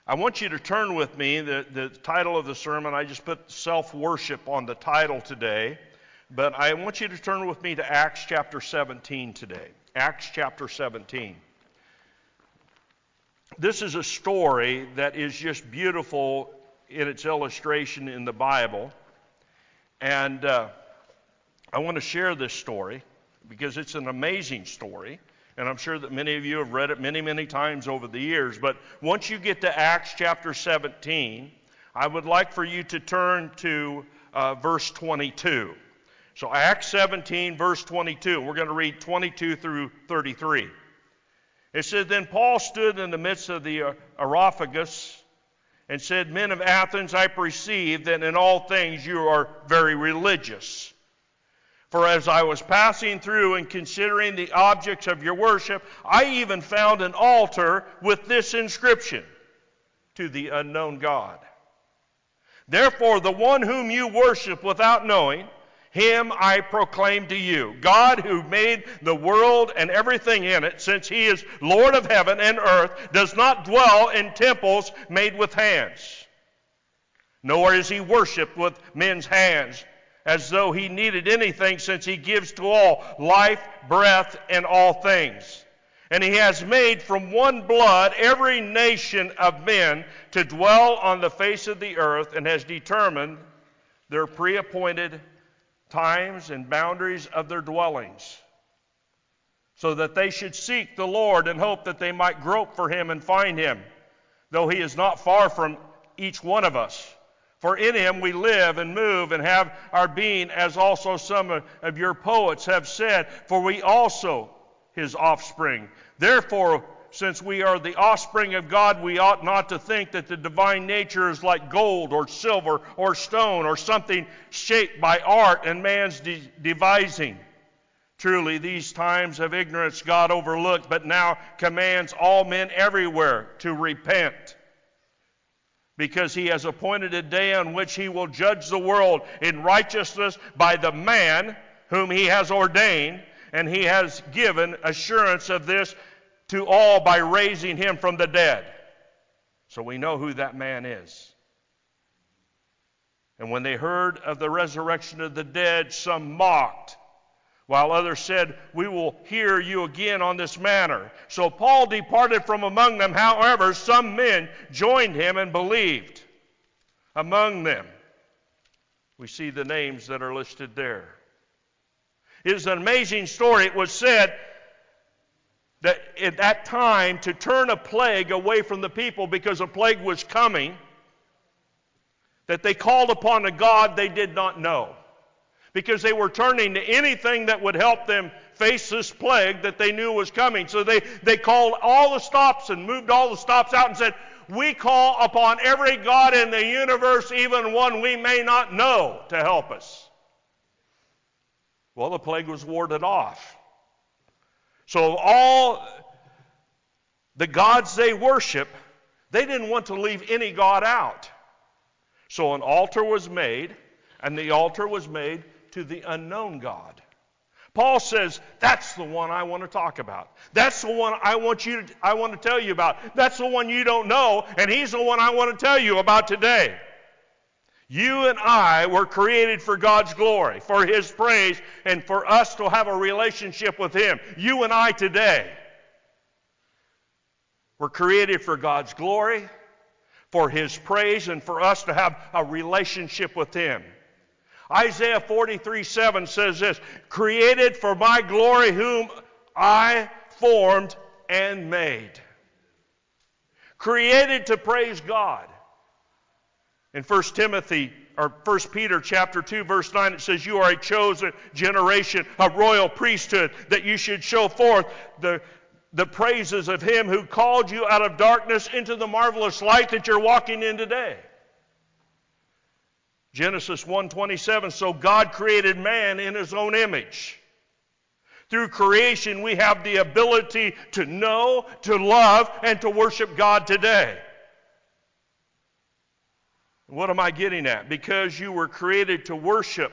I want you to turn with me, the title of the sermon, I just put self-worship on the title today, but I want you to turn with me to Acts chapter 17 today. Acts chapter 17. This is a story that is just beautiful in its illustration in the Bible, and I want to share this story because it's an amazing story. And I'm sure that many of you have read it many, many times over the years. But once you get to Acts chapter 17, I would like for you to turn to verse 22. So Acts 17, verse 22. We're going to read 22 through 33. It says, Then Paul stood in the midst of the Areopagus and said, Men of Athens, I perceive that in all things you are very religious. For as I was passing through and considering the objects of your worship, I even found an altar with this inscription, To the unknown God. Therefore, the one whom you worship without knowing, him I proclaim to you. God who made the world and everything in it, since he is Lord of heaven and earth, does not dwell in temples made with hands. Nor is he worshipped with men's hands, as though he needed anything, since he gives to all life, breath, and all things. And he has made from one blood every nation of men to dwell on the face of the earth, and has determined their pre-appointed times and boundaries of their dwellings, so that they should seek the Lord and hope that they might grope for him and find him, though he is not far from each one of us. For in him we live and move and have our being, as also some of your poets have said, for we also his offspring. Therefore, since we are the offspring of God, we ought not to think that the divine nature is like gold or silver or stone or something shaped by art and man's devising. Truly, these times of ignorance God overlooked, but now commands all men everywhere to repent, because he has appointed a day on which he will judge the world in righteousness by the man whom he has ordained, and he has given assurance of this to all by raising him from the dead. So we know who that man is. And when they heard of the resurrection of the dead, some mocked, while others said, We will hear you again on this matter. So Paul departed from among them. However, some men joined him and believed. Among them, we see the names that are listed there. It is an amazing story. It was said that at that time, to turn a plague away from the people because a plague was coming, that they called upon a God they did not know, because they were turning to anything that would help them face this plague that they knew was coming. So they called all the stops and moved all the stops out and said, We call upon every God in the universe, even one we may not know, to help us. Well, the plague was warded off. So all the gods they worship, they didn't want to leave any god out. So an altar was made, and the altar was made to the unknown God. Paul says, that's the one I want to talk about. That's the one I want to tell you about. That's the one you don't know, and he's the one I want to tell you about today. You and I were created for God's glory, for his praise, and for us to have a relationship with him. You and I today were created for God's glory, for his praise, and for us to have a relationship with him. Isaiah 43:7 says this, Created for my glory, whom I formed and made. Created to praise God. In 1 Peter chapter 2, verse 9, it says, You are a chosen generation, a royal priesthood, that you should show forth the praises of him who called you out of darkness into the marvelous light that you're walking in today. Genesis 1:27, so God created man in his own image. Through creation, we have the ability to know, to love, and to worship God today. What am I getting at? Because you were created to worship,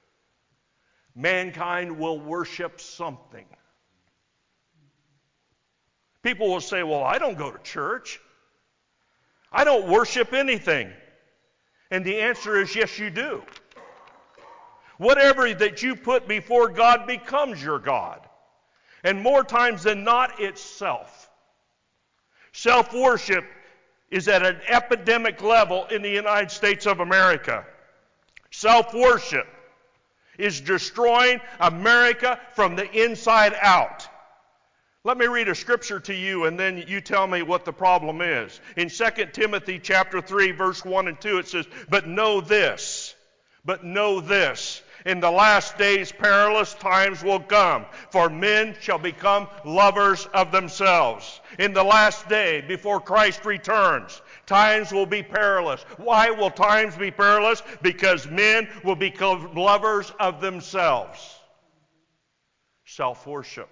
mankind will worship something. People will say, well, I don't go to church. I don't worship anything. And the answer is yes, you do. Whatever that you put before God becomes your God. And more times than not, it's self. Self-worship is at an epidemic level in the United States of America. Self-worship is destroying America from the inside out. Let me read a scripture to you, and then you tell me what the problem is. In 2 Timothy chapter 3, verse 1 and 2, it says, but know this, in the last days perilous times will come, for men shall become lovers of themselves. In the last day, before Christ returns, times will be perilous. Why will times be perilous? Because men will become lovers of themselves. Self-worship.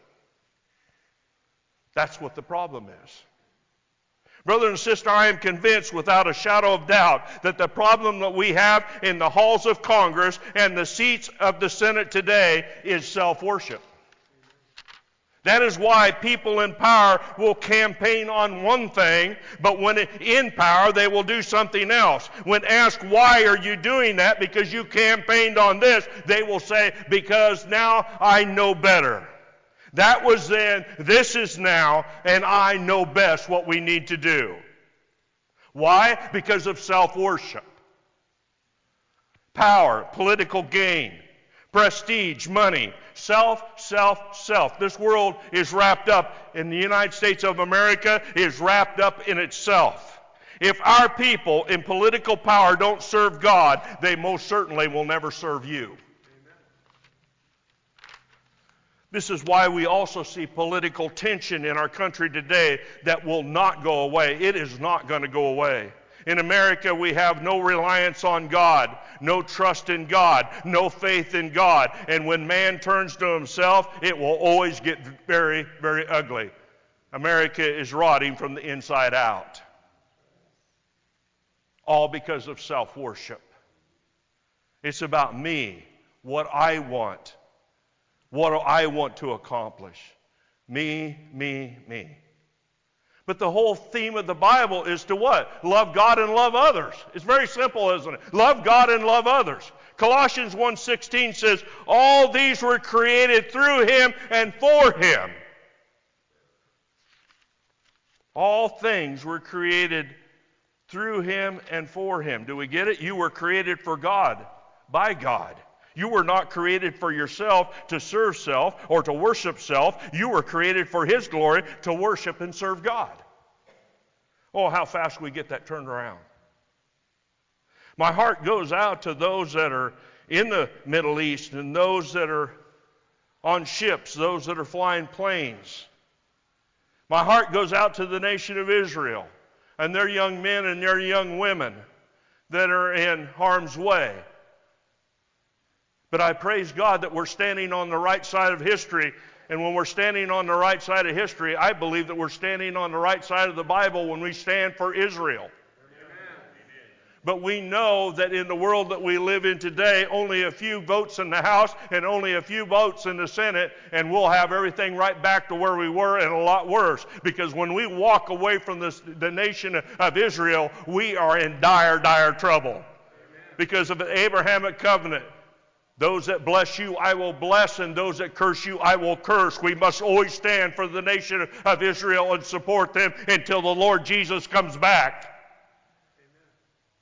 That's what the problem is. Brother and sister, I am convinced without a shadow of doubt that the problem that we have in the halls of Congress and the seats of the Senate today is self-worship. That is why people in power will campaign on one thing, but when in power, they will do something else. When asked, why are you doing that? Because you campaigned on this, they will say, because now I know better. That was then, this is now, and I know best what we need to do. Why? Because of self-worship. Power, political gain, prestige, money, self. This world is wrapped up, in the United States of America, is wrapped up in itself. If our people in political power don't serve God, they most certainly will never serve you. This is why we also see political tension in our country today that will not go away. It is not going to go away. In America, we have no reliance on God, no trust in God, no faith in God. And when man turns to himself, it will always get very, very ugly. America is rotting from the inside out. All because of self-worship. It's about me, what I want. What do I want to accomplish? Me. But the whole theme of the Bible is to what? Love God and love others. It's very simple, isn't it? Love God and love others. Colossians 1:16 says, all these were created through Him and for Him. All things were created through Him and for Him. Do we get it? You were created for God, by God. You were not created for yourself to serve self or to worship self. You were created for His glory to worship and serve God. Oh, how fast we get that turned around. My heart goes out to those that are in the Middle East and those that are on ships, those that are flying planes. My heart goes out to the nation of Israel and their young men and their young women that are in harm's way. But I praise God that we're standing on the right side of history. And when we're standing on the right side of history, I believe that we're standing on the right side of the Bible when we stand for Israel. Amen. But we know that in the world that we live in today, only a few votes in the House and only a few votes in the Senate, and we'll have everything right back to where we were and a lot worse. Because when we walk away from the nation of Israel, we are in dire, dire trouble. Amen. Because of the Abrahamic covenant. Those that bless you, I will bless, and those that curse you, I will curse. We must always stand for the nation of Israel and support them until the Lord Jesus comes back. Amen.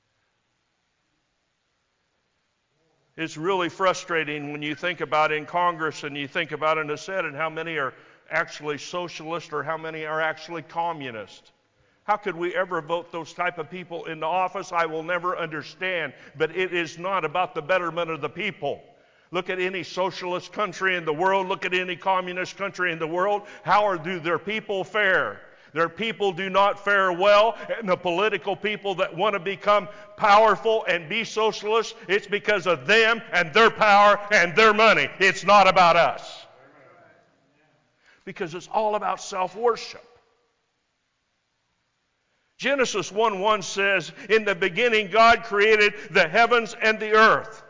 It's really frustrating when you think about in Congress and you think about in the Senate how many are actually socialist or how many are actually communist. How could we ever vote those type of people into office? I will never understand. But it is not about the betterment of the people. Look at any socialist country in the world. Look at any communist country in the world. How do their people fare? Their people do not fare well. And the political people that want to become powerful and be socialists, it's because of them and their power and their money. It's not about us. Because it's all about self-worship. Genesis 1:1 says, in the beginning God created the heavens and the earth.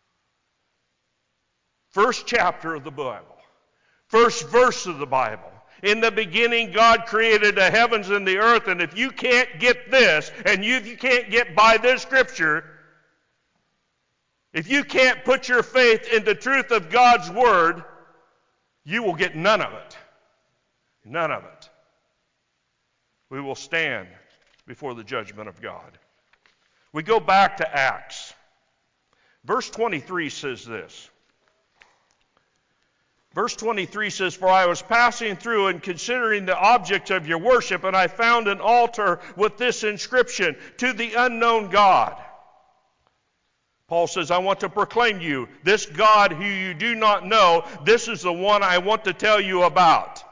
First chapter of the Bible. First verse of the Bible. In the beginning, God created the heavens and the earth, and if you can't get this, and if you can't get by this scripture, if you can't put your faith in the truth of God's Word, you will get none of it. None of it. We will stand before the judgment of God. We go back to Acts. Verse 23 says this. Verse 23 says, "For I was passing through and considering the object of your worship, and I found an altar with this inscription, 'To the unknown God.'" Paul says, "I want to proclaim to you, this God who you do not know, this is the one I want to tell you about."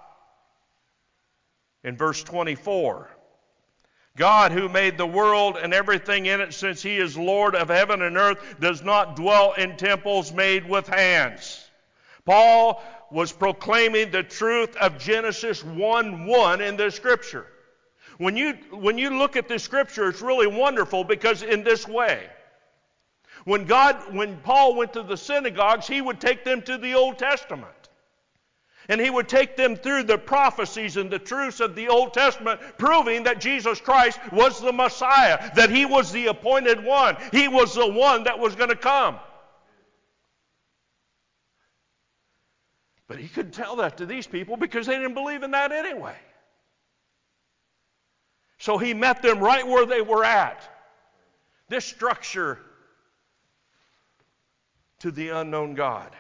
In verse 24, "God who made the world and everything in it, since he is Lord of heaven and earth, does not dwell in temples made with hands." Paul was proclaiming the truth of Genesis 1:1 in this scripture. When you look at this scripture, it's really wonderful because in this way. When Paul went to the synagogues, he would take them to the Old Testament. And he would take them through the prophecies and the truths of the Old Testament, proving that Jesus Christ was the Messiah, that he was the appointed one. He was the one that was going to come. But he couldn't tell that to these people because they didn't believe in that anyway. So he met them right where they were at. This structure, to the unknown God.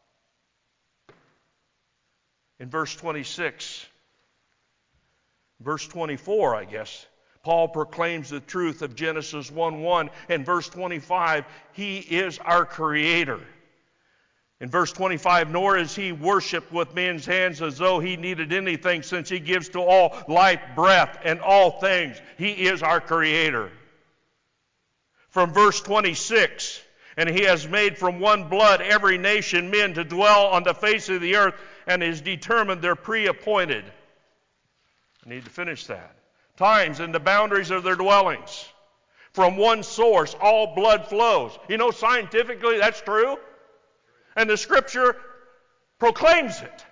In verse 26, verse 24, I guess, Paul proclaims the truth of Genesis 1:1. In verse 25, he is our creator. In verse 25, "Nor is he worshipped with men's hands as though he needed anything, since he gives to all life, breath, and all things." He is our creator. From verse 26, "And he has made from one blood every nation men to dwell on the face of the earth, and has determined their pre-appointed." I need to finish that. "Times and the boundaries of their dwellings. From one source all blood flows." You know, scientifically that's true. And the scripture proclaims it.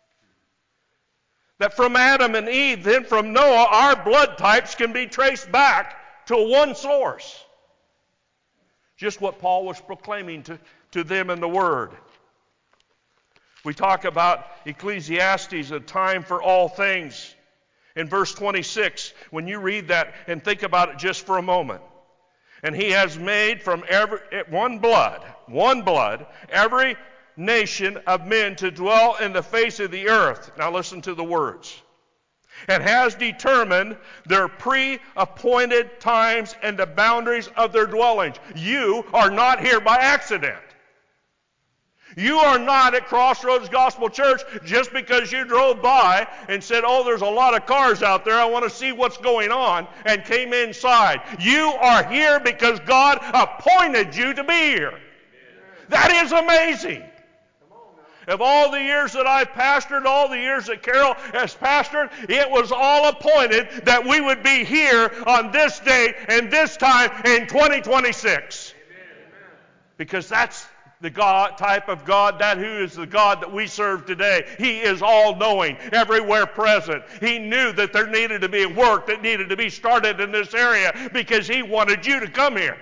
That from Adam and Eve, then from Noah, our blood types can be traced back to one source. Just what Paul was proclaiming to them in the Word. We talk about Ecclesiastes, a time for all things. In verse 26, when you read that and think about it just for a moment. "And he has made from one blood, every nation of men to dwell in the face of the earth." Now listen to the words. "And has determined their pre-appointed times and the boundaries of their dwellings." You are not here by accident. You are not at Crossroads Gospel Church just because you drove by and said, "Oh, there's a lot of cars out there. I want to see what's going on," and came inside. You are here because God appointed you to be here. That is amazing. Of all the years that I've pastored, all the years that Carol has pastored, it was all appointed that we would be here on this day and this time in 2026. Because that's the God type of God, that who is the God that we serve today. He is all-knowing, everywhere present. He knew that there needed to be work that needed to be started in this area because he wanted you to come here.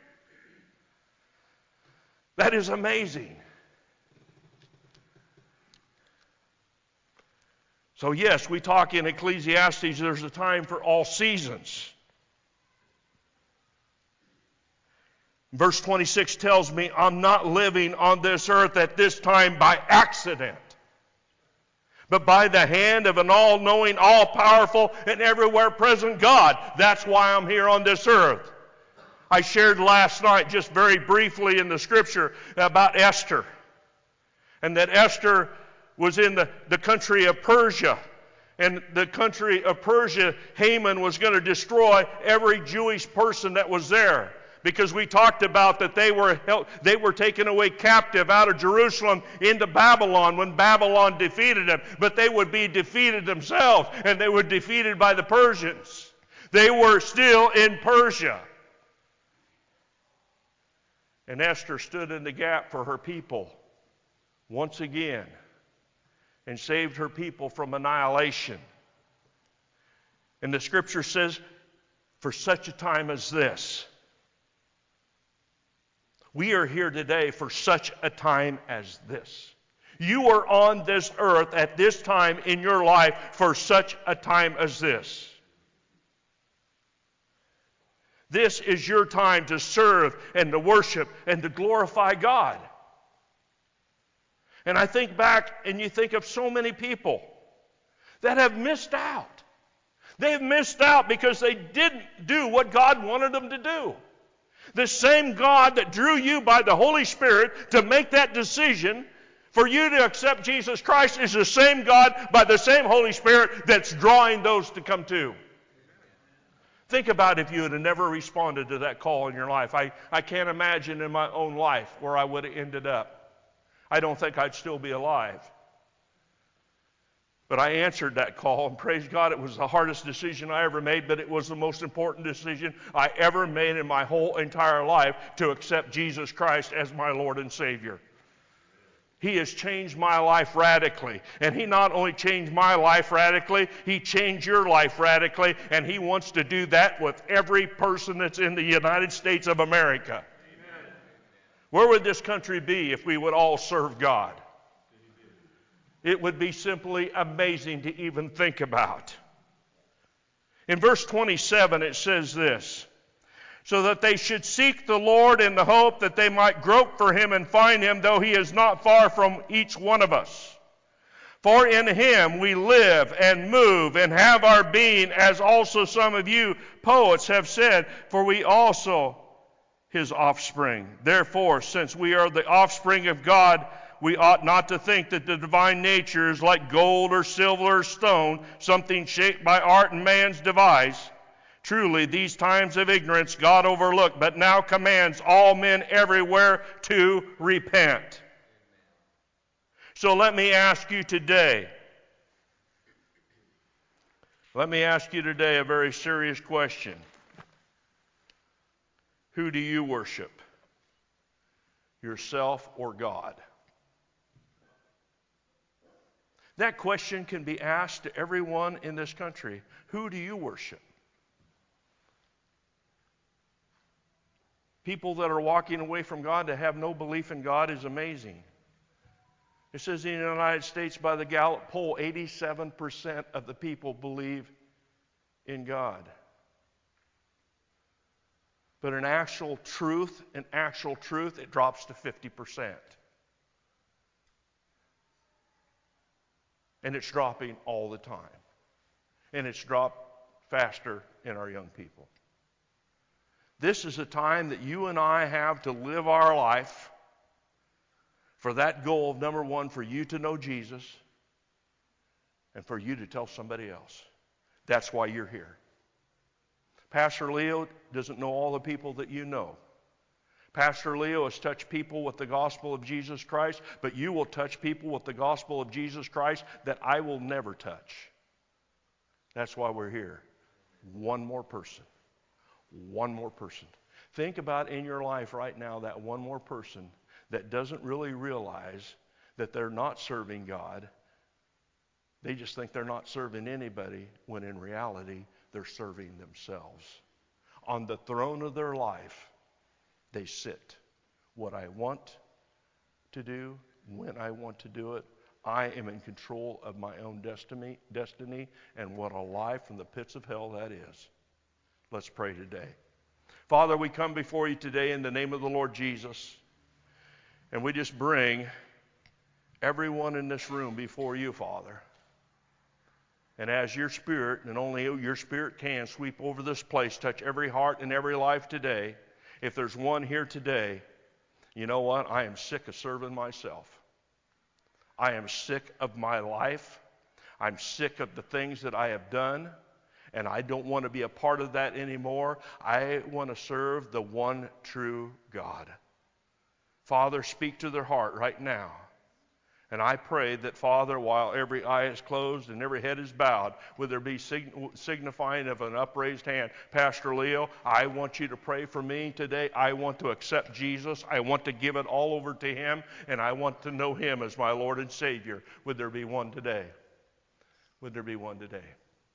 That is amazing. So yes, we talk in Ecclesiastes, there's a time for all seasons. Verse 26 tells me I'm not living on this earth at this time by accident, but by the hand of an all-knowing, all-powerful, and everywhere present God. That's why I'm here on this earth. I shared last night, just very briefly in the scripture, about Esther. And that Esther was in the country of Persia. And the country of Persia, Haman was going to destroy every Jewish person that was there. Because we talked about that they were taken away captive out of Jerusalem into Babylon when Babylon defeated them. But they would be defeated themselves, and they were defeated by the Persians. They were still in Persia. And Esther stood in the gap for her people once again. and saved her people from annihilation. And the scripture says, for such a time as this. We are here today for such a time as this. You are on this earth at this time in your life for such a time as this. This is your time to serve and to worship and to glorify God. And I think back and you think of so many people that have missed out. They've missed out because they didn't do what God wanted them to do. The same God that drew you by the Holy Spirit to make that decision for you to accept Jesus Christ is the same God by the same Holy Spirit that's drawing those to come to. Think about if you had never responded to that call in your life. I can't imagine in my own life where I would have ended up. I don't think I'd still be alive. But I answered that call, and praise God, it was the hardest decision I ever made, but it was the most important decision I ever made in my whole entire life to accept Jesus Christ as my Lord and Savior. He has changed my life radically. And He not only changed my life radically, He changed your life radically, and He wants to do that with every person that's in the United States of America. Amen. Where would this country be if we would all serve God? It would be simply amazing to even think about. In verse 27 it says this, so that they should seek the Lord in the hope that they might grope for Him and find Him, though He is not far from each one of us. For in Him we live and move and have our being, as also some of you poets have said, for we also His offspring. Therefore, since we are the offspring of God, we ought not to think that the divine nature is like gold or silver or stone, something shaped by art and man's device. Truly, these times of ignorance God overlooked, but now commands all men everywhere to repent. So let me ask you today a very serious question. Who do you worship? Yourself or God? That question can be asked to everyone in this country. Who do you worship? People that are walking away from God to have no belief in God is amazing. It says in the United States by the Gallup poll, 87% of the people believe in God. But in actual truth, it drops to 50%. And it's dropping all the time. And it's dropped faster in our young people. This is a time that you and I have to live our life for that goal of, number one, for you to know Jesus and for you to tell somebody else. That's why you're here. Pastor Leo doesn't know all the people that you know. Pastor Leo has touched people with the gospel of Jesus Christ, but you will touch people with the gospel of Jesus Christ that I will never touch. That's why we're here. One more person. One more person. Think about in your life right now that one more person that doesn't really realize that they're not serving God. They just think they're not serving anybody, when in reality they're serving themselves. On the throne of their life, they sit. What I want to do, when I want to do it, I am in control of my own destiny, and what a life from the pits of hell that is. Let's pray today. Father, we come before you today in the name of the Lord Jesus, and we just bring everyone in this room before you, Father. And as your Spirit, and only your Spirit can, sweep over this place, touch every heart and every life today. If there's one here today, you know what? I am sick of serving myself. I am sick of my life. I'm sick of the things that I have done, and I don't want to be a part of that anymore. I want to serve the one true God. Father, speak to their heart right now. And I pray that, Father, while every eye is closed and every head is bowed, would there be signifying of an upraised hand? Pastor Leo, I want you to pray for me today. I want to accept Jesus. I want to give it all over to him, and I want to know him as my Lord and Savior. Would there be one today? Would there be one today?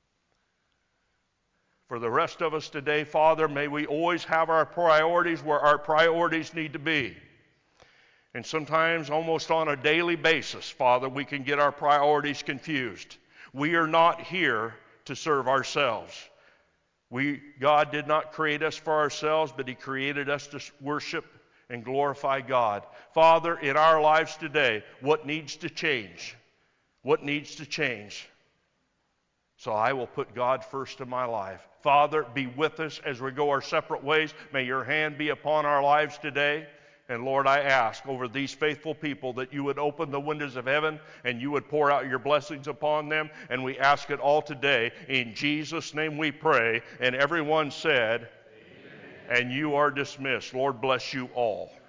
For the rest of us today, Father, may we always have our priorities where our priorities need to be. And sometimes, almost on a daily basis, Father, we can get our priorities confused. We are not here to serve ourselves. God did not create us for ourselves, but he created us to worship and glorify God. Father, in our lives today, what needs to change? What needs to change? So I will put God first in my life. Father, be with us as we go our separate ways. May your hand be upon our lives today. And Lord, I ask over these faithful people that you would open the windows of heaven and you would pour out your blessings upon them. And we ask it all today. In Jesus' name we pray. And everyone said, Amen. And you are dismissed. Lord bless you all.